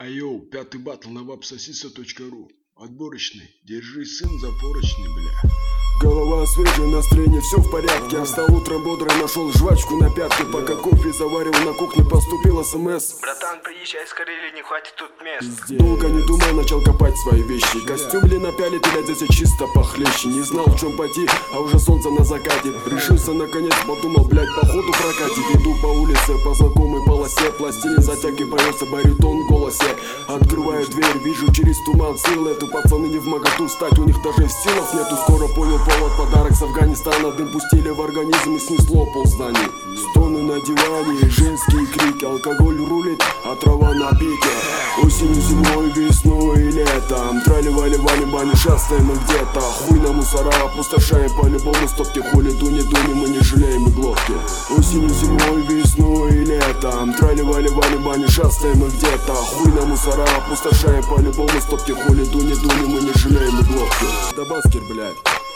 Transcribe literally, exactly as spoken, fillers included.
Айоу, пятый батл на вапсосиса точка ру. Отборочный, держи сын за поручни, бля. Голова свежая, настроение, все в порядке. Я встал утром бодрый, нашел жвачку на пятке. Пока кофе заваривал на кухне, поступил смс. Братан, приезжай скорее, или не хватит тут мест. Долго не думая, начал копать свои вещи. Костюм ли напяли, глядя чисто похлеще. Не знал, в чем пойти, а уже солнце на закате. Решился наконец, подумал, блять, походу прокатит. Иду по улице, по знакомой полосе. Пластилин затяги, поется баритон в голосе. Открываю дверь, вижу через туман сил. Эту пацаны не в моготу стать, у них даже силов нету. Скоро понял повод, подарок с Афганистана. Дым пустили в организм и снесло ползнаний. Стоны на диване, женские крики. Алкоголь рулит, а трава на пике. Осенью, зимой, весной и летом трали-вали, валим, баню, шастаем мы где-то. Хуй на мусора, опустошаем по-любому стопки. Хули, дуни, дуни, мы не жалеем и глотки. Осенью, зимой, весной и летом трали-вали, валим, баню, шастаем мы где-то. Хуй на мусора, опустошаем по-любому стопки. Хули, дуни, дуни, мы не жалеем и глотки. Да баскер, блядь.